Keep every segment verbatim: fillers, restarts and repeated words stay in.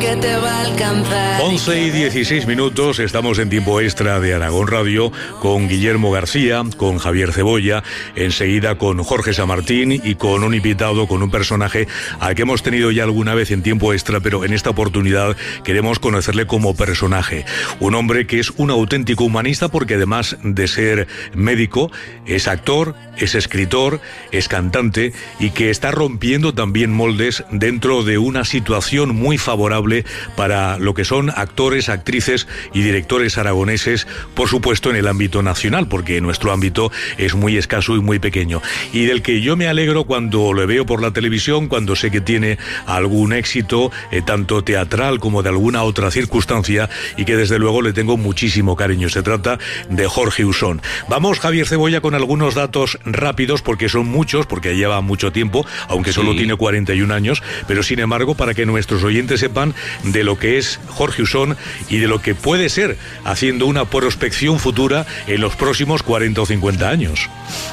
que te va a alcanzar. once y dieciséis minutos, estamos en tiempo extra de Aragón Radio con Guillermo García, con Javier Cebolla, enseguida con Jorge Samartín y con un invitado, con un personaje al que hemos tenido ya alguna vez en tiempo extra, pero en esta oportunidad queremos conocerle como personaje. Un hombre que es un auténtico humanista porque además de ser médico, es actor, es escritor, es cantante y que está rompiendo también moldes dentro de una situación muy favorable para lo que son actores, actrices y directores aragoneses, por supuesto en el ámbito nacional, porque nuestro ámbito es muy escaso y muy pequeño, y del que yo me alegro cuando lo veo por la televisión, cuando sé que tiene algún éxito, eh, tanto teatral como de alguna otra circunstancia, y que desde luego le tengo muchísimo cariño. Se trata de Jorge Usón. Vamos, Javier Cebolla, con algunos datos rápidos, porque son muchos, porque lleva mucho tiempo, aunque solo sí. tiene cuarenta y un años, pero sin embargo, para que nuestros oyentes sepan de lo que es Jorge Usón y de lo que puede ser haciendo una prospección futura en los próximos cuarenta o cincuenta años.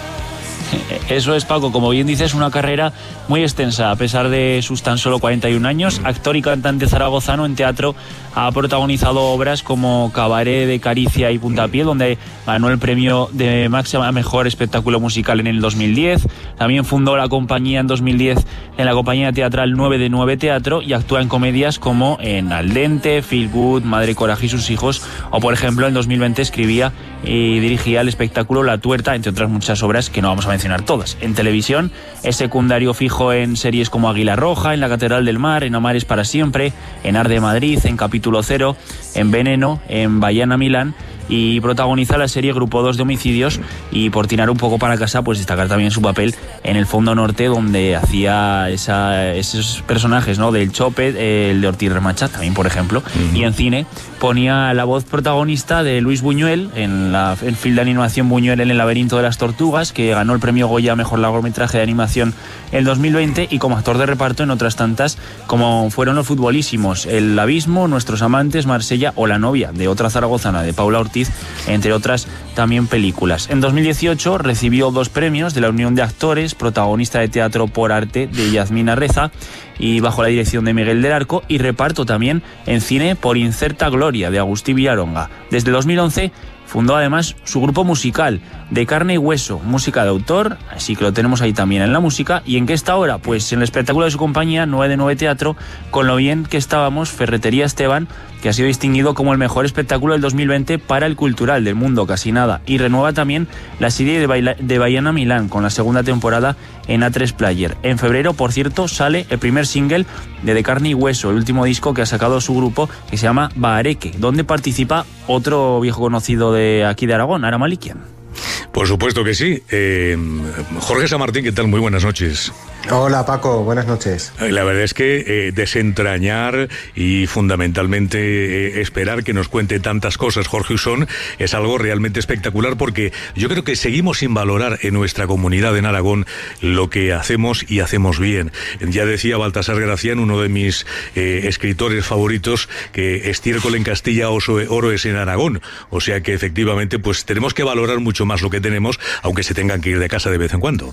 Eso es, Paco, como bien dices, una carrera muy extensa. A pesar de sus tan solo cuarenta y un años, actor y cantante zaragozano, en teatro ha protagonizado obras como Cabaret de Caricia y Puntapié, donde ganó el premio de máxima mejor espectáculo musical en el dos mil diez. También fundó la compañía en dos mil diez en la compañía teatral nueve de nueve Teatro y actúa en comedias como en Al Dente, Feel Good, Madre Coraje y sus hijos, o por ejemplo en dos mil veinte escribía y dirigía el espectáculo La Tuerta, entre otras muchas obras que no vamos a mencionar todas. En televisión es secundario fijo en series como Águila Roja, en La Catedral del Mar, en Amar es para siempre, en Arde Madrid, en Capítulo Cero, en Veneno, en Bayana Milán, y protagoniza la serie Grupo dos de homicidios, y por tirar un poco para casa, pues destacar también su papel en El Fondo Norte, donde hacía esa, esos personajes, ¿no? Del Chope, el de Ortiz Remachá también, por ejemplo, uh-huh. y en cine ponía la voz protagonista de Luis Buñuel en la, el film de animación Buñuel en El laberinto de las tortugas, que ganó el premio Goya a mejor largometraje de animación en dos mil veinte, y como actor de reparto en otras tantas como fueron Los Futbolísimos, El Abismo, Nuestros Amantes, Marsella o La Novia, de otra zaragozana, de Paula Ortiz, entre otras también películas. En dos mil dieciocho recibió dos premios de la Unión de Actores, protagonista de Teatro por Arte de Yasmina Reza y bajo la dirección de Miguel del Arco, y reparto también en cine por Incerta Gloria de Agustí Villaronga. Desde dos mil once fundó además su grupo musical De Carne y Hueso, música de autor, así que lo tenemos ahí también en la música. ¿Y en qué está ahora? Pues en el espectáculo de su compañía nueve de nueve Teatro, con lo bien que estábamos, Ferretería Esteban, que ha sido distinguido como el mejor espectáculo del dos mil veinte para el cultural del mundo, casi nada. Y renueva también la serie de, Baila- de Bayana Milán con la segunda temporada en A tres Player. En febrero, por cierto, sale el primer single de De Carne y Hueso, el último disco que ha sacado su grupo, que se llama Bahareque, donde participa otro viejo conocido de aquí de Aragón, Ara Malikian. Por supuesto que sí. Eh, Jorge Samartín, ¿qué tal? Muy buenas noches. Hola, Paco, buenas noches. La verdad es que eh, desentrañar y fundamentalmente eh, esperar que nos cuente tantas cosas Jorge Usón es algo realmente espectacular, porque yo creo que seguimos sin valorar en nuestra comunidad en Aragón lo que hacemos y hacemos bien. Ya decía Baltasar Gracián, uno de mis eh, escritores favoritos, que estiércol en Castilla, oso, oro es en Aragón. O sea que efectivamente pues tenemos que valorar mucho más lo que tenemos, aunque se tengan que ir de casa de vez en cuando.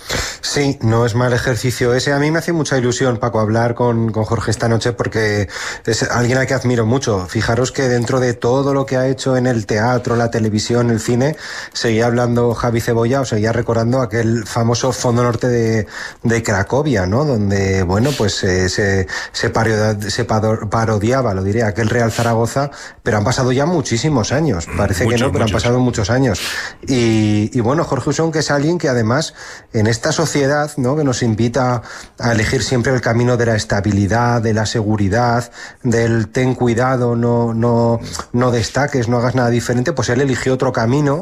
Sí, no es mal ejercicio ese. A mí me hace mucha ilusión, Paco, hablar con, con Jorge esta noche, porque es alguien a que admiro mucho. Fijaros que dentro de todo lo que ha hecho en el teatro, la televisión, el cine, seguía hablando Javi Cebolla, o seguía recordando aquel famoso Fondo Norte de, de Cracovia, ¿no? Donde, bueno, pues eh, se, se, parodia, se parodiaba, lo diré, aquel Real Zaragoza, pero han pasado ya muchísimos años. Parece muchos, que no, pero muchos. han pasado muchos años. Y, y bueno, Jorge Usón, que es alguien que además en este esta sociedad, ¿no?, que nos invita a elegir siempre el camino de la estabilidad, de la seguridad, del ten cuidado, no, no, no destaques, no hagas nada diferente, pues él eligió otro camino,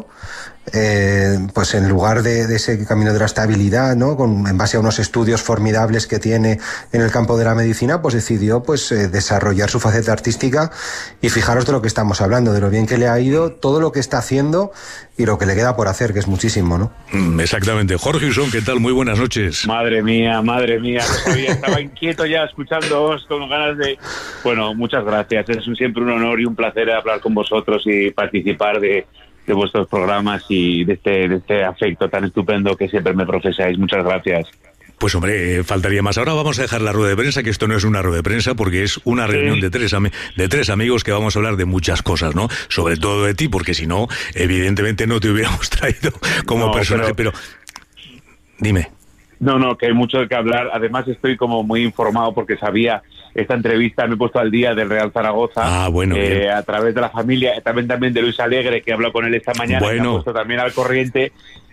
eh, pues en lugar de, de ese camino de la estabilidad, ¿no?, con, en base a unos estudios formidables que tiene en el campo de la medicina, pues decidió pues eh, desarrollar su faceta artística. Y fijaros de lo que estamos hablando, de lo bien que le ha ido, todo lo que está haciendo y lo que le queda por hacer, que es muchísimo, ¿no? Mm, exactamente. Jorge Usón, ¿qué tal? Muy buenas noches. Madre mía, madre mía, no sabía, estaba inquieto ya escuchándoos con ganas de... Bueno, muchas gracias, es un, siempre un honor y un placer hablar con vosotros y participar de, de vuestros programas y de este, de este afecto tan estupendo que siempre me profesáis. Muchas gracias. Pues hombre, eh, faltaría más. Ahora vamos a dejar la rueda de prensa, que esto no es una rueda de prensa, porque es una reunión sí. de, tres ami- de tres amigos que vamos a hablar de muchas cosas, ¿no? Sobre todo de ti, porque si no, evidentemente no te hubiéramos traído como no, personaje, pero... pero... Dime. No, no, que hay mucho de qué hablar. Además estoy como muy informado porque sabía esta entrevista, me he puesto al día del Real Zaragoza, ah, bueno, eh, a través de la familia, también también de Luis Alegre, que habló con él esta mañana, bueno. que ha puesto también al corriente,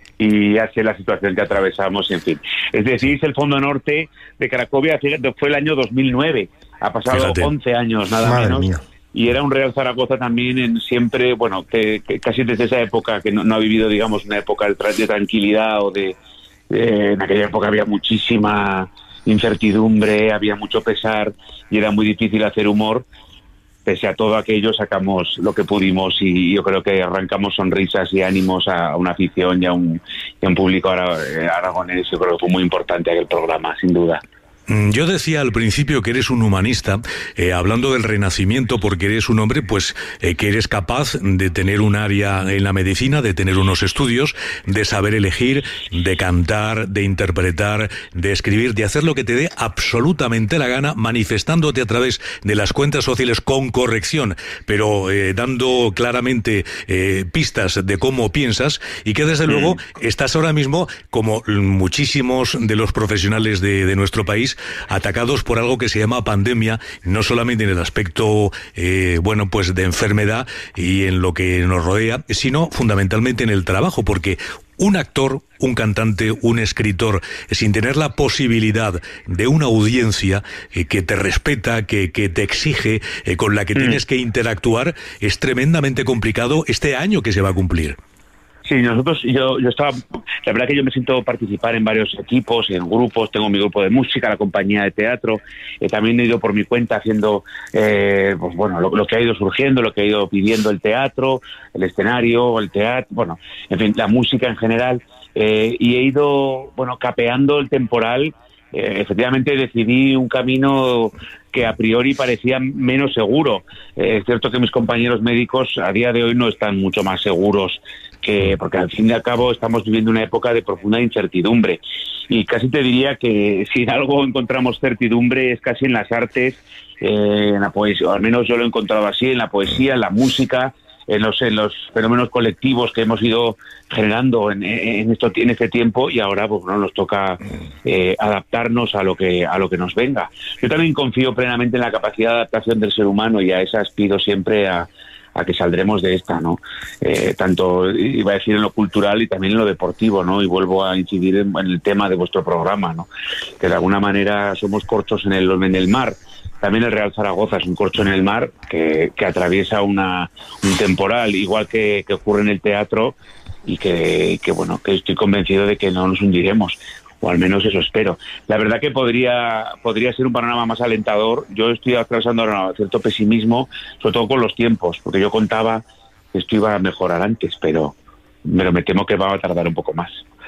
y así es la situación que atravesamos, en fin. Es decir, es el Fondo Norte de Cracovia, fíjate, fue el año dos mil nueve, ha pasado fíjate. once años, nada Madre menos. Mía. Y era un Real Zaragoza también en siempre, bueno, que, que casi desde esa época, que no, no ha vivido, digamos, una época de, de tranquilidad o de... Eh, en aquella época había muchísima incertidumbre, había mucho pesar y era muy difícil hacer humor. Pese a todo aquello sacamos lo que pudimos y yo creo que arrancamos sonrisas y ánimos a una afición y a un, y a un público aragonés. Yo creo que fue muy importante aquel programa, sin duda. Yo decía al principio que eres un humanista, eh, hablando del Renacimiento, porque eres un hombre pues eh, que eres capaz de tener un área en la medicina, de tener unos estudios, de saber elegir, de cantar, de interpretar, de escribir, de hacer lo que te dé absolutamente la gana, manifestándote a través de las cuentas sociales con corrección, pero eh, dando claramente eh, pistas de cómo piensas, y que desde mm. luego estás ahora mismo, como muchísimos de los profesionales de, de nuestro país, atacados por algo que se llama pandemia, no solamente en el aspecto eh, bueno pues de enfermedad y en lo que nos rodea, sino fundamentalmente en el trabajo, porque un actor, un cantante, un escritor, sin tener la posibilidad de una audiencia eh, que te respeta, que, que te exige, eh, con la que mm. tienes que interactuar, es tremendamente complicado este año que se va a cumplir. Sí, nosotros, yo, yo estaba, la verdad que yo me siento participar en varios equipos, en grupos, tengo mi grupo de música, la compañía de teatro, eh, también he ido por mi cuenta haciendo, eh, pues bueno, lo, lo que ha ido surgiendo, lo que ha ido pidiendo el teatro, el escenario, el teatro, bueno, en fin, la música en general, eh, y he ido, bueno, capeando el temporal. Eh, efectivamente decidí un camino que a priori parecía menos seguro. Eh, es cierto que mis compañeros médicos a día de hoy no están mucho más seguros, que porque al fin y al cabo estamos viviendo una época de profunda incertidumbre. Y casi te diría que si en algo encontramos certidumbre es casi en las artes, eh, en la poesía, o al menos yo lo he encontrado así, en la poesía, en la música, en los, en los fenómenos colectivos que hemos ido generando en, en, esto, en este tiempo, y ahora pues no nos toca eh, adaptarnos a lo que a lo que nos venga. Yo también confío plenamente en la capacidad de adaptación del ser humano, y a esa aspiro siempre a, a que saldremos de esta, ¿no? Eh, tanto, iba a decir, en lo cultural y también en lo deportivo, ¿no? Y vuelvo a incidir en, en el tema de vuestro programa, ¿no? Que de alguna manera somos corchos en el, en el mar. También el Real Zaragoza es un corcho en el mar que, que atraviesa una, un temporal, igual que, que ocurre en el teatro, y que, que, bueno, que estoy convencido de que no nos hundiremos, o al menos eso espero. La verdad que podría, podría ser un panorama más alentador. Yo estoy atravesando ahora un cierto pesimismo, sobre todo con los tiempos, porque yo contaba que esto iba a mejorar antes, pero, pero me temo que va a tardar un poco más.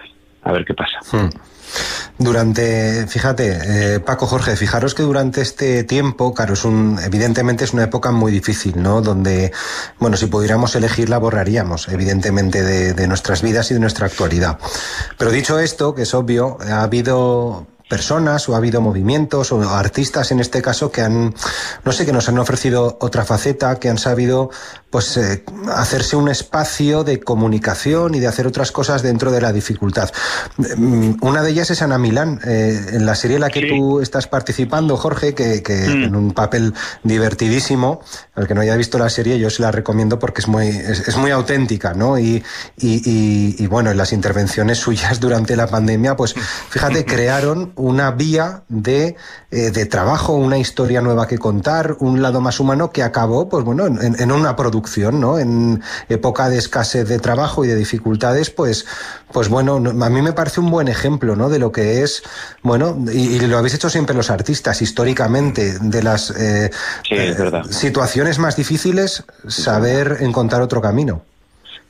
A ver qué pasa. Hmm. Durante, fíjate, eh, Paco, Jorge, fijaros que durante este tiempo, claro, es un, evidentemente es una época muy difícil, ¿no? Donde, bueno, si pudiéramos elegirla, borraríamos, evidentemente, de, de nuestras vidas y de nuestra actualidad. Pero dicho esto, que es obvio, ha habido personas o ha habido movimientos o artistas en este caso que han, no sé, que nos han ofrecido otra faceta, que han sabido pues eh, hacerse un espacio de comunicación y de hacer otras cosas dentro de la dificultad. Una de ellas es Ana Milán, eh, en la serie en la que sí. tú estás participando, Jorge, que, que mm. en un papel divertidísimo. Al que no haya visto la serie yo se la recomiendo porque es muy, es, es muy auténtica, ¿no? Y, y, y, y bueno, en las intervenciones suyas durante la pandemia, pues fíjate, crearon una vía de, eh, de trabajo, una historia nueva que contar, un lado más humano que acabó, pues bueno, en, en una producción, ¿no? En época de escasez de trabajo y de dificultades, pues, pues bueno, a mí me parece un buen ejemplo, ¿no? De lo que es, bueno, y, y lo habéis hecho siempre los artistas, históricamente, de las eh, sí, es verdad. situaciones más difíciles, saber encontrar otro camino.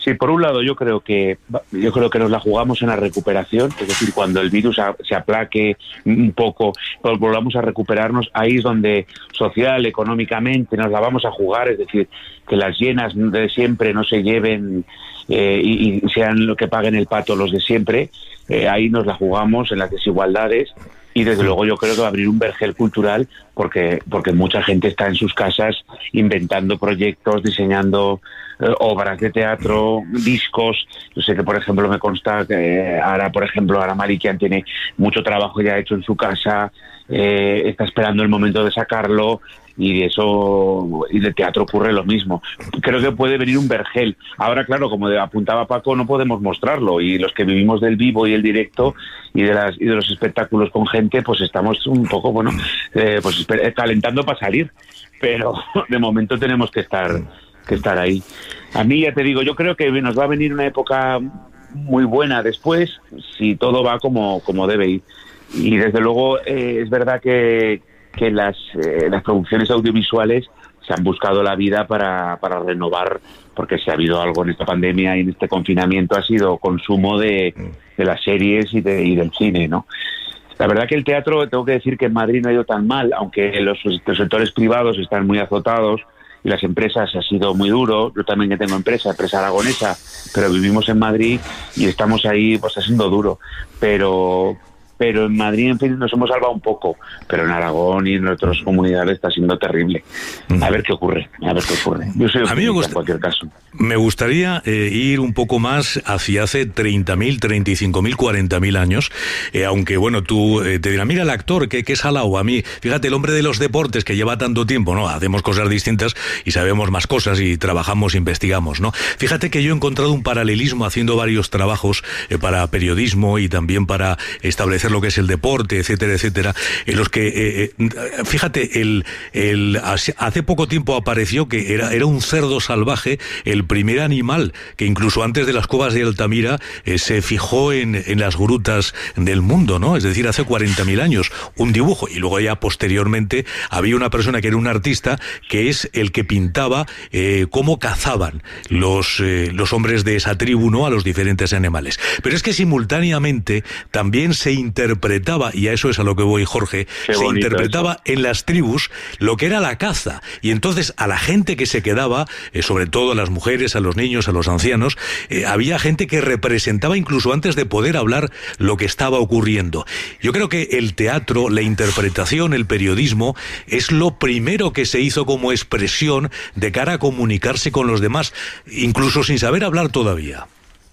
Sí, por un lado yo creo que yo creo que nos la jugamos en la recuperación, es decir, cuando el virus a, se aplaque un poco, volvamos a recuperarnos, ahí es donde social, económicamente nos la vamos a jugar, es decir, que las llenas de siempre no se lleven eh, y, y sean lo que paguen el pato los de siempre, eh, ahí nos la jugamos en las desigualdades. Y desde luego yo creo que va a abrir un vergel cultural porque porque mucha gente está en sus casas inventando proyectos, diseñando eh, obras de teatro, discos. Yo sé que, por ejemplo, me consta que ahora, por ejemplo, Ara Malikian tiene mucho trabajo ya hecho en su casa, eh, está esperando el momento de sacarlo, y de eso y de teatro ocurre lo mismo. Creo que puede venir un vergel. Ahora, claro, como apuntaba Paco, no podemos mostrarlo, y los que vivimos del vivo y el directo y de las y de los espectáculos con gente, pues estamos un poco, bueno, eh, pues calentando para salir, pero de momento tenemos que estar que estar ahí. A mí, ya te digo, yo creo que nos va a venir una época muy buena después, si todo va como como debe ir. Y desde luego eh, es verdad que que las, eh, las producciones audiovisuales se han buscado la vida para, para renovar, porque si ha habido algo en esta pandemia y en este confinamiento ha sido consumo de, de las series y, de, y del cine, ¿no? La verdad que el teatro, tengo que decir que en Madrid no ha ido tan mal, aunque los, los sectores privados están muy azotados y las empresas ha sido muy duro. Yo también que tengo empresa, empresa aragonesa, pero vivimos en Madrid y estamos ahí, pues ha sido duro, pero... pero en Madrid, en fin, nos hemos salvado un poco, pero en Aragón y en otras comunidades está siendo terrible. A ver qué ocurre, a ver qué ocurre. Yo soy optimista en cualquier caso. Me gustaría eh, ir un poco más hacia hace treinta mil, treinta y cinco mil, cuarenta mil años, eh, aunque bueno, tú eh, te dirás, mira el actor, que, que es jalao, a mí, fíjate, el hombre de los deportes que lleva tanto tiempo, ¿no? Hacemos cosas distintas y sabemos más cosas y trabajamos, investigamos, ¿no? Fíjate que yo he encontrado un paralelismo haciendo varios trabajos eh, para periodismo y también para establecer lo que es el deporte, etcétera, etcétera, en los que, eh, eh, fíjate, el, el, hace poco tiempo apareció que era, era un cerdo salvaje, el primer animal que incluso antes de las cuevas de Altamira eh, se fijó en, en las grutas del mundo, ¿no? Es decir, hace cuarenta mil años, un dibujo, y luego ya posteriormente había una persona que era un artista que es el que pintaba eh, cómo cazaban los, eh, los hombres de esa tribu, ¿no? A los diferentes animales. Pero es que simultáneamente también se interpretaba, y a eso es a lo que voy, Jorge, Qué se interpretaba eso. en las tribus lo que era la caza, y entonces a la gente que se quedaba, eh, sobre todo a las mujeres, a los niños, a los ancianos, eh, había gente que representaba incluso antes de poder hablar lo que estaba ocurriendo. Yo creo que el teatro, la interpretación, el periodismo, es lo primero que se hizo como expresión de cara a comunicarse con los demás, incluso sin saber hablar todavía.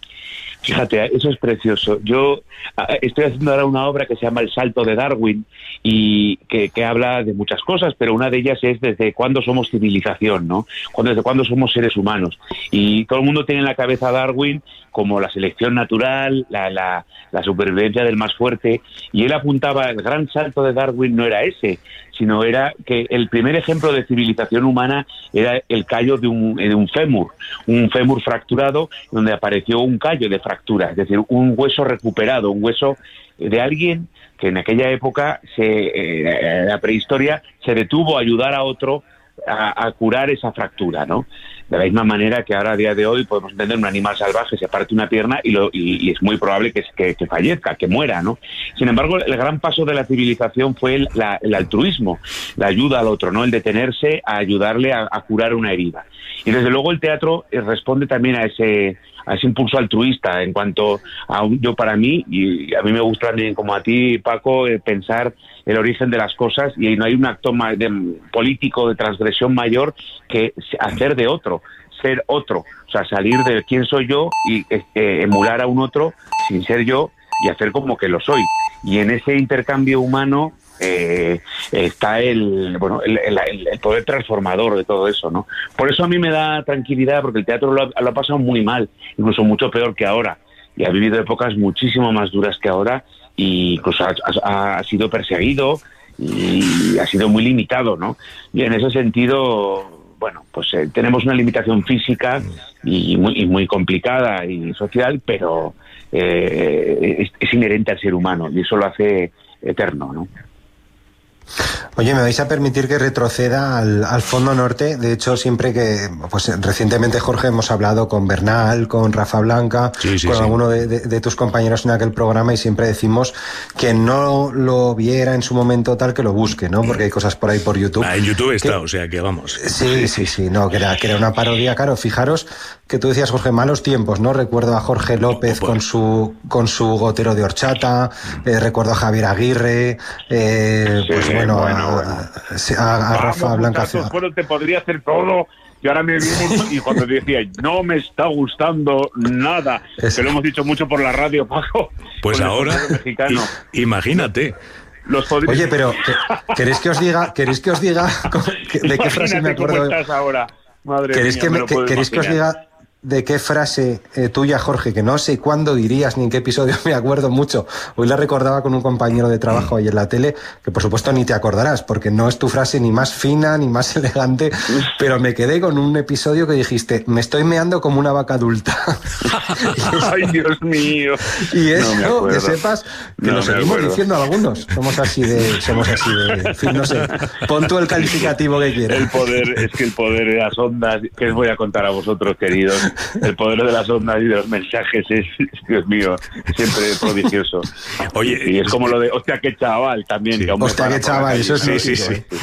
Fíjate, eso es precioso. Yo estoy haciendo ahora una obra que se llama El salto de Darwin y que, que habla de muchas cosas, pero una de ellas es desde cuándo somos civilización, ¿no? Desde cuándo somos seres humanos. Y todo el mundo tiene en la cabeza a Darwin como la selección natural, la, la, la supervivencia del más fuerte, y él apuntaba, el gran salto de Darwin no era ese, sino era que el primer ejemplo de civilización humana era el callo de un, de un fémur, un fémur fracturado donde apareció un callo de fractura, es decir, un hueso recuperado, un hueso de alguien que en aquella época, se, eh, en la prehistoria, se detuvo a ayudar a otro a, a curar esa fractura, ¿no? De la misma manera que ahora a día de hoy podemos entender un animal salvaje se parte una pierna y, lo, y, y es muy probable que, que, que fallezca, que muera, ¿no? Sin embargo, el gran paso de la civilización fue el, la, el altruismo, la ayuda al otro, ¿no? El detenerse a ayudarle a, a curar una herida. Y desde luego el teatro responde también a ese a ese impulso altruista en cuanto a un, yo para mí, y a mí me gusta también como a ti, Paco, eh, pensar el origen de las cosas, y no hay un acto más de, político de transgresión mayor que hacer de otro, ser otro, o sea, salir de quién soy yo y eh, emular a un otro sin ser yo y hacer como que lo soy. Y en ese intercambio humano eh, está el bueno el, el, el poder transformador de todo eso, ¿no? Por eso a mí me da tranquilidad, porque el teatro lo ha, lo ha pasado muy mal, incluso mucho peor que ahora, y ha vivido épocas muchísimo más duras que ahora, y incluso ha, ha, ha sido perseguido y ha sido muy limitado, ¿no? Y en ese sentido, bueno, pues eh, tenemos una limitación física y muy, y muy complicada y social, pero eh, es, es inherente al ser humano y eso lo hace eterno, ¿no? Oye, me vais a permitir que retroceda al, al fondo norte. De hecho, siempre que, pues recientemente, Jorge, hemos hablado con Bernal, con Rafa Blanca, sí, sí, con sí. alguno de, de, de tus compañeros en aquel programa, y siempre decimos que no lo viera en su momento tal, que lo busque, ¿no? Porque hay cosas por ahí por YouTube. Ah, en YouTube está, que, o sea que vamos. Sí, sí, sí, no, que era, que era una parodia. Claro, fijaros que tú decías, Jorge, malos tiempos, ¿no? Recuerdo a Jorge López oh, oh, con su con su gotero de horchata, eh, recuerdo a Javier Aguirre, eh, sí, pues bueno, bueno, a, bueno. a, a, a Rafa Blanca. Bueno, te podría hacer todo. Y ahora me viene y cuando decía, no me está gustando nada, es... que lo hemos dicho mucho por la radio, Paco. Pues ahora, i- imagínate. Los podría... Oye, pero ¿queréis que os diga, queréis que os diga de qué frase me acuerdo? ¿Cómo estás ahora? Madre ¿Queréis, mía, que, me me, que, ¿queréis que os diga de qué frase eh, tuya, Jorge, que no sé cuándo dirías ni en qué episodio me acuerdo mucho? Hoy la recordaba con un compañero de trabajo ahí en la tele, que por supuesto ni te acordarás, porque no es tu frase ni más fina ni más elegante, pero me quedé con un episodio que dijiste, me estoy meando como una vaca adulta. Ay, Dios mío. Y eso, no que sepas que no lo seguimos acuerdo. diciendo algunos. Somos así de, somos así de, en fin, no sé. Pon tú el calificativo que quieras. El poder, es que el poder de las ondas, que os voy a contar a vosotros, queridos, el poder de las ondas y de los mensajes es, Dios mío, siempre prodigioso. Oye, y es como lo de, hostia, qué chaval, también. Sí. Que hostia, qué chaval, eso es sí, sí, sí. ¿eh?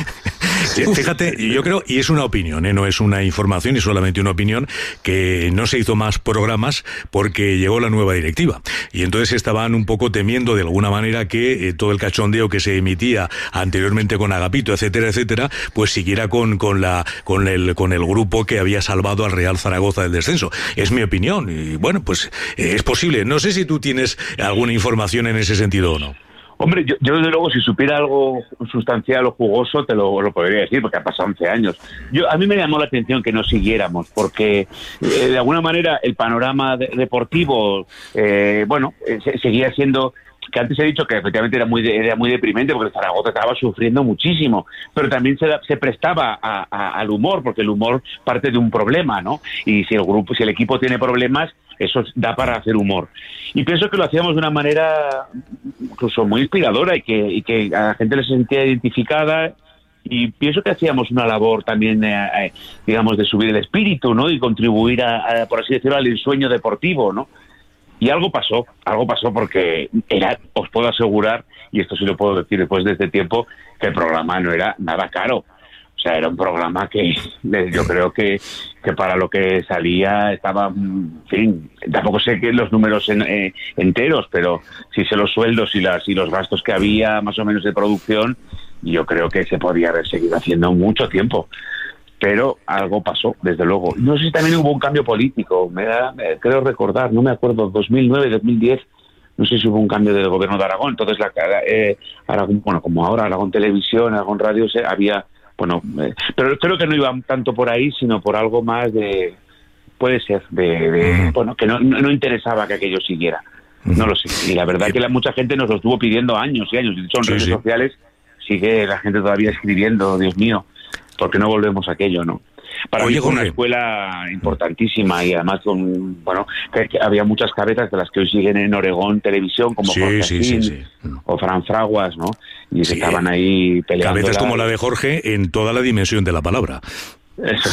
Fíjate, yo creo, y es una opinión, ¿eh? No es una información, es solamente una opinión, que no se hizo más programas porque llegó la nueva directiva. Y entonces estaban un poco temiendo de alguna manera que eh, todo el cachondeo que se emitía anteriormente con Agapito, etcétera, etcétera, pues siguiera con, con, la, con, el, con el grupo que había salvado al Real Zaragoza del descenso. Es mi opinión. Y bueno, pues eh, es posible. No sé si tú tienes alguna información en ese sentido o no. Hombre, yo, yo desde luego, si supiera algo sustancial o jugoso, te lo, lo podría decir, porque ha pasado once años. Yo, a mí me llamó la atención que no siguiéramos, porque eh, de alguna manera el panorama de, deportivo, eh, bueno, eh, se, seguía siendo... que antes he dicho que efectivamente era muy de, era muy deprimente porque el Zaragoza estaba sufriendo muchísimo, pero también se, se prestaba a, a, al humor, porque el humor parte de un problema, ¿no? Y si el grupo, si el equipo tiene problemas, eso da para hacer humor. Y pienso que lo hacíamos de una manera incluso muy inspiradora y que, y que a la gente le sentía identificada. Y pienso que hacíamos una labor también, eh, eh, digamos, de subir el espíritu, ¿no? Y contribuir, a, a, por así decirlo, al ensueño deportivo, ¿no? Y algo pasó, algo pasó porque era, os puedo asegurar, y esto sí lo puedo decir después de este tiempo, que el programa no era nada caro. O sea, era un programa que yo creo que, que para lo que salía estaba, en fin, tampoco sé que los números en, eh, enteros, pero sí sé los sueldos y, las, y los gastos que había más o menos de producción, yo creo que se podía haber seguido haciendo mucho tiempo. Pero algo pasó, desde luego. No sé si también hubo un cambio político, me da, me, creo recordar, no me acuerdo, dos mil nueve, dos mil diez, no sé si hubo un cambio del gobierno de Aragón. Entonces, la, eh, Aragón, bueno, como ahora Aragón Televisión, Aragón Radio, se, había, bueno, eh, pero creo que no iba tanto por ahí, sino por algo más de, puede ser, de, de bueno, que no, no, no interesaba que aquello siguiera. No lo sé. Y la verdad que la, mucha gente nos lo estuvo pidiendo años y años. De hecho, en sí, redes sí. sociales sigue la gente todavía escribiendo, Dios mío, porque no volvemos a aquello, ¿no? Para Oye, mí fue una escuela importantísima y además con, bueno, que, que había muchas cabezas de las que hoy siguen en Oregón Televisión, como sí, Jorge sí, sí, sí. o Fran Fraguas, ¿no? Y sí, estaban ahí peleando. Cabezas como la de Jorge en toda la dimensión de la palabra. Eso.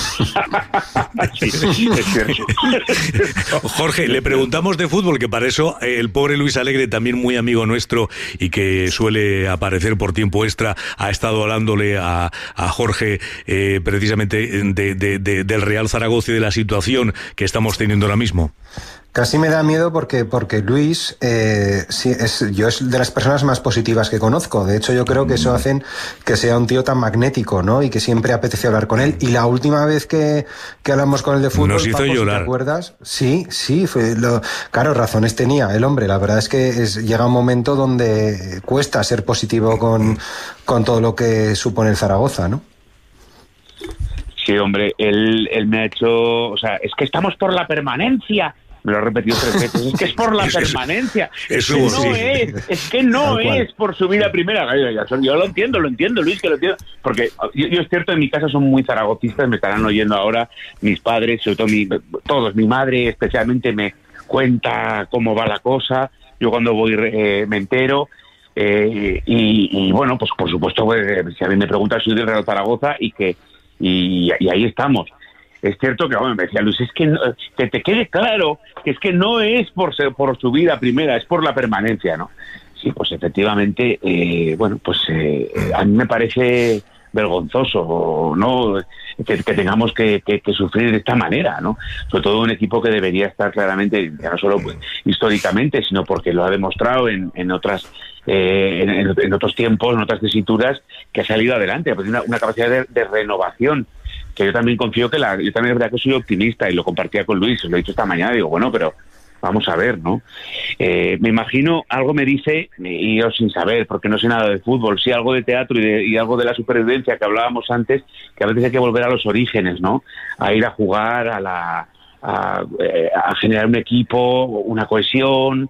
Sí, es cierto. Jorge, le preguntamos de fútbol, que para eso el pobre Luis Alegre, también muy amigo nuestro y que suele aparecer por tiempo extra, ha estado hablándole a, a Jorge eh, precisamente de, de, de, del Real Zaragoza y de la situación que estamos teniendo ahora mismo. Casi me da miedo porque, porque Luis eh, sí, es, yo es de las personas más positivas que conozco. De hecho, yo creo que eso hace que sea un tío tan magnético, ¿no? Y que siempre apetece hablar con él. Y la última vez que, que hablamos con él de fútbol, nos hizo Paco, llorar. ¿te acuerdas? Sí, sí, fue lo, claro, razones tenía el hombre. La verdad es que es, llega un momento donde cuesta ser positivo con, con todo lo que supone el Zaragoza, ¿no? Sí, hombre, él, él me ha hecho... O sea, es que estamos por la permanencia. Me lo he repetido tres veces. Es que es por la permanencia. Eso, es que sí. no es, es que no es por subir a primera. Yo lo entiendo, lo entiendo, Luis, que lo entiendo. Porque yo, yo es cierto, en mi casa son muy zaragocistas, me estarán oyendo ahora mis padres, sobre todo mi, todos, mi madre especialmente me cuenta cómo va la cosa. Yo cuando voy eh, me entero. Eh, y, y bueno, pues por supuesto, pues, si a mí me preguntan, soy del Real Zaragoza y que y, y ahí estamos. Es cierto que, bueno, me decía Luis, es que, no, que te quede claro que es que no es por ser, por subir a primera, es por la permanencia, ¿no? Sí, pues efectivamente, eh, bueno, pues eh, a mí me parece vergonzoso, ¿no? Que, que tengamos que, que, que sufrir de esta manera, ¿no? Sobre todo un equipo que debería estar claramente, ya no solo pues, históricamente, sino porque lo ha demostrado en, en otras eh, en, en otros tiempos, en otras tesituras, que ha salido adelante, pues una, una capacidad de, de renovación, que yo también confío que la, yo también es verdad que soy optimista y lo compartía con Luis, os lo he dicho esta mañana, digo, bueno, pero vamos a ver, ¿no? Eh, me imagino, algo me dice, y yo sin saber, porque no sé nada de fútbol, sí algo de teatro y, de, y algo de la supervivencia que hablábamos antes, que a veces hay que volver a los orígenes, ¿no? A ir a jugar, a la a, a generar un equipo, una cohesión,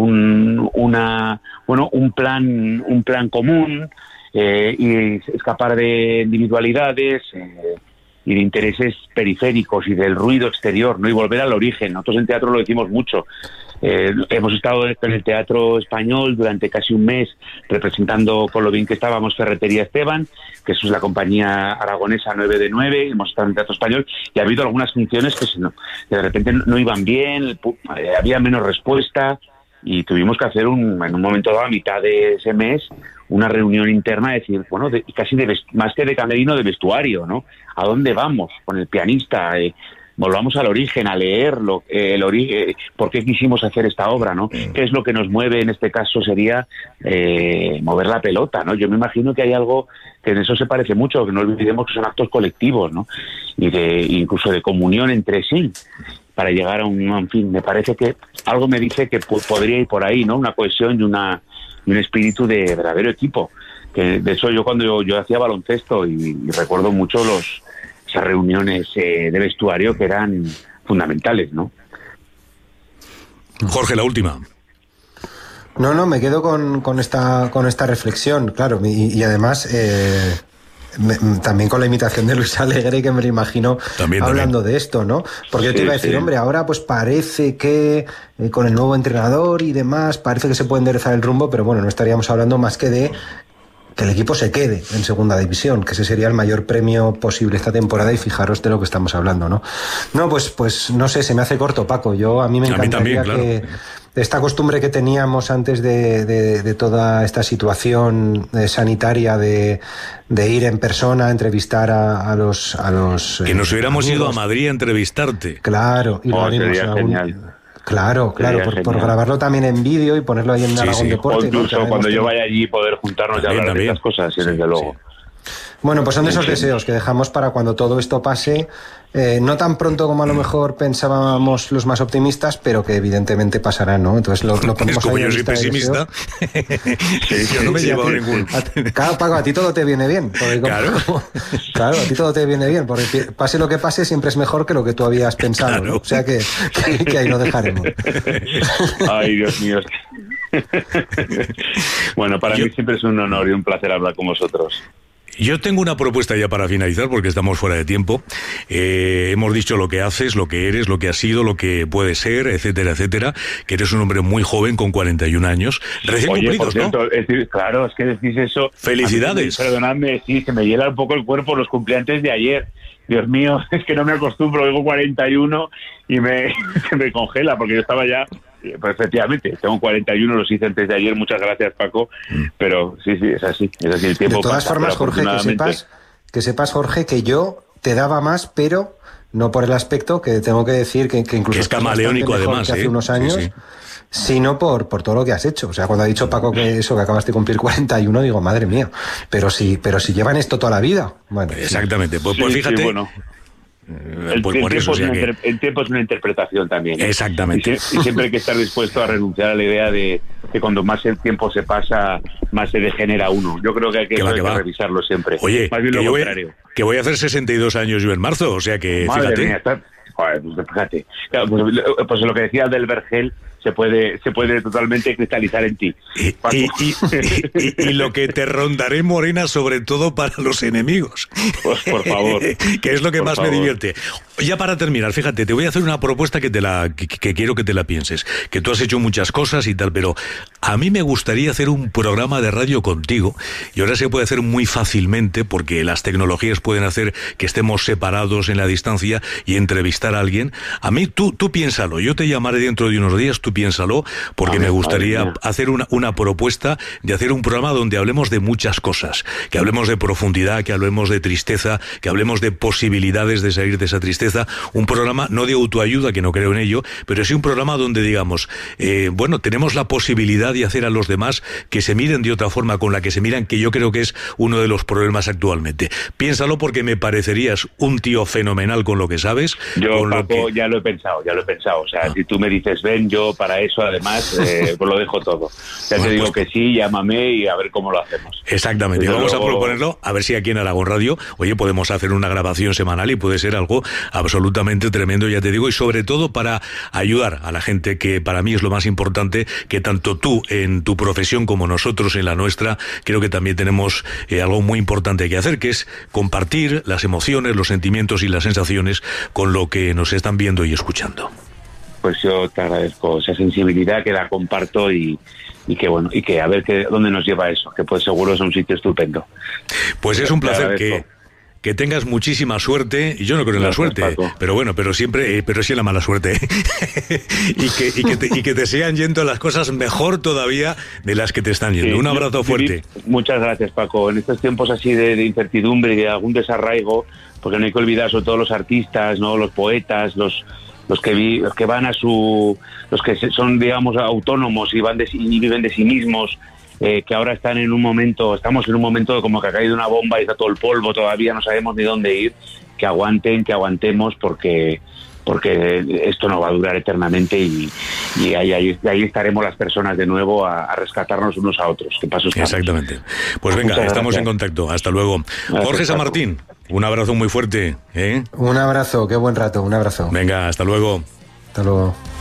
un, una, bueno, un plan, un plan común, eh, y escapar de individualidades, eh, y de intereses periféricos y del ruido exterior, ¿no? Y volver al origen. Nosotros en teatro lo decimos mucho. Eh, hemos estado en el Teatro Español durante casi un mes representando, con lo bien que estábamos, Ferretería Esteban, que eso es la compañía aragonesa nueve de nueve. Hemos estado en el Teatro Español y ha habido algunas funciones que, no, que de repente no iban bien, eh, había menos respuesta, y tuvimos que hacer un, en un momento dado, a mitad de ese mes, una reunión interna, de decir, bueno, de, casi de más que de camerino, de vestuario, ¿no? ¿A dónde vamos con el pianista? Eh, volvamos al origen, a leerlo, eh, el origen, eh, ¿por qué quisimos hacer esta obra, no? ¿Qué es lo que nos mueve? En este caso sería eh, mover la pelota, ¿no? Yo me imagino que hay algo que en eso se parece mucho, que no olvidemos que son actos colectivos, ¿no? Y de incluso de comunión entre sí, para llegar a un, en fin, me parece que algo me dice que p- podría ir por ahí, ¿no? Una cohesión y una y un espíritu de verdadero equipo. Que de eso yo cuando yo, yo hacía baloncesto y, y recuerdo mucho los esas reuniones eh, de vestuario que eran fundamentales, ¿no? Jorge, la última. No, no, me quedo con, con esta con esta reflexión, claro, y, y además eh, me, también con la imitación de Luis Alegre, que me lo imagino también, hablando también de esto, ¿no? Porque yo te sí, iba a decir, sí. hombre, ahora pues parece que eh, con el nuevo entrenador y demás, parece que se puede enderezar el rumbo, pero bueno, no estaríamos hablando más que de que el equipo se quede en segunda división, que ese sería el mayor premio posible esta temporada, y fijaros de lo que estamos hablando, ¿no? No, pues pues no sé, se me hace corto, Paco. Yo a mí me encantaría a mí también, claro. que esta costumbre que teníamos antes de, de, de toda esta situación eh, sanitaria de, de ir en persona a entrevistar a, a los a los que nos eh, hubiéramos amigos. Ido a Madrid a entrevistarte. Claro, y lo oh, haremos sería algún... genial. Claro, claro, por, por grabarlo también en vídeo y ponerlo ahí en sí, Aragón sí. Deporte. O incluso ¿no? cuando yo vaya allí poder juntarnos también, y hablar también. de estas cosas, sí, desde sí, luego. Sí. Bueno, pues son de esos deseos que dejamos para cuando todo esto pase, eh, no tan pronto como a lo mejor pensábamos los más optimistas, pero que evidentemente pasará, ¿no? Entonces lo, lo ponemos es como ahí. Yo soy pesimista. sí, yo no me he llevado ningún. Claro, Paco, a ti todo te viene bien. Porque claro. Como, claro, a ti todo te viene bien, porque pase lo que pase siempre es mejor que lo que tú habías pensado. Claro. ¿No? O sea que, que, que ahí lo dejaremos. Ay, Dios mío. Bueno, para yo... mí siempre es un honor y un placer hablar con vosotros. Yo tengo una propuesta ya para finalizar, porque estamos fuera de tiempo. Eh, hemos dicho lo que haces, lo que eres, lo que has sido, lo que puedes ser, etcétera, etcétera. Que eres un hombre muy joven, con cuarenta y un años. Recién Oye, cumplidos, por cierto, ¿no? Es decir, claro, es que decís eso. ¡Felicidades! Mí, perdonadme, sí, se me hiela un poco el cuerpo los cumpleaños de ayer. Dios mío, es que no me acostumbro, digo cuarenta y uno y me, me congela, porque yo estaba ya... Pues efectivamente, tengo cuarenta y uno, los hice antes de ayer, muchas gracias, Paco, mm. pero sí, sí, es así, es así, el tiempo De todas pasa, formas, Jorge, que sepas, que sepas, Jorge, que yo te daba más, pero no por el aspecto, que tengo que decir que, que incluso... Que es camaleónico, además, que hace ¿eh? unos años... Sí, sí. Sino por, por todo lo que has hecho. O sea, cuando ha dicho Paco que eso, que acabas de cumplir cuarenta y uno, digo, madre mía, pero si, pero si llevan esto toda la vida. Bueno, exactamente, pues, sí, pues fíjate... Sí, bueno. El, pues el, tiempo eso, o sea que... el tiempo es una interpretación también, ¿eh? Exactamente. Y, y siempre hay que estar dispuesto a renunciar a la idea de que cuando más el tiempo se pasa, más se degenera uno. Yo creo que hay que, que, va, que, que revisarlo siempre. Oye, más bien que, lo yo voy, contrario. que voy a hacer sesenta y dos años yo en marzo, o sea que Madre fíjate. Mía, está... Joder, pues fíjate. Claro, pues, pues lo que decía del Vergel se puede se puede totalmente cristalizar en ti. Y, y, y, y, y lo que te rondaré, Morena, sobre todo para los enemigos. Pues por favor. Que es lo que por más favor. me divierte. Ya para terminar, fíjate, te voy a hacer una propuesta que te la que, que quiero que te la pienses, que tú has hecho muchas cosas y tal, pero a mí me gustaría hacer un programa de radio contigo, y ahora se puede hacer muy fácilmente porque las tecnologías pueden hacer que estemos separados en la distancia y entrevistar a alguien. A mí, tú tú piénsalo, yo te llamaré dentro de unos días, tú piénsalo, porque me gustaría hacer una, una propuesta de hacer un programa donde hablemos de muchas cosas, que hablemos de profundidad, que hablemos de tristeza, que hablemos de posibilidades de salir de esa tristeza, un programa no de autoayuda, que no creo en ello, pero sí un programa donde digamos, eh, bueno, tenemos la posibilidad de hacer a los demás que se miren de otra forma con la que se miran, que yo creo que es uno de los problemas actualmente. Piénsalo, porque me parecerías un tío fenomenal con lo que sabes. Yo, con Paco, lo que... ya lo he pensado, ya lo he pensado. O sea, ah. si tú me dices, ven, yo para eso además, eh, pues lo dejo todo. Ya bueno, te digo pues... que sí, llámame y a ver cómo lo hacemos. Exactamente, Desde vamos luego... a proponerlo, a ver si aquí en Aragón Radio, oye, podemos hacer una grabación semanal y puede ser algo absolutamente tremendo, ya te digo, y sobre todo para ayudar a la gente, que para mí es lo más importante, que tanto tú en tu profesión como nosotros en la nuestra, creo que también tenemos eh, algo muy importante que hacer, que es compartir las emociones, los sentimientos y las sensaciones con lo que nos están viendo y escuchando. Pues yo te agradezco esa sensibilidad, que la comparto y, y que bueno, y que a ver que dónde nos lleva eso, que pues seguro es un sitio estupendo. Pues es un placer que que tengas muchísima suerte, y yo no creo en la suerte, Paco. pero bueno, pero siempre, eh, pero sí en la mala suerte, y, que, y, que te, y que te sigan yendo las cosas mejor todavía de las que te están yendo. Sí, un abrazo fuerte. Muchas gracias, Paco. En estos tiempos así de, de incertidumbre y de algún desarraigo, porque no hay que olvidar sobre todo los artistas, no, los poetas, los los que vi, los que van a su, los que son, digamos, autónomos y van de, y viven de sí mismos. Eh, que ahora están en un momento, estamos en un momento como que ha caído una bomba y está todo el polvo, todavía no sabemos ni dónde ir, que aguanten, que aguantemos, porque porque esto no va a durar eternamente, y, y ahí, ahí, ahí estaremos las personas de nuevo a, a rescatarnos unos a otros. ¿Qué pasos Exactamente. Pues venga, Muchas estamos gracias. en contacto. Hasta luego. Gracias, Jorge San Martín, un abrazo muy fuerte. ¿eh? Un abrazo, qué buen rato, un abrazo. Venga, hasta luego. Hasta luego.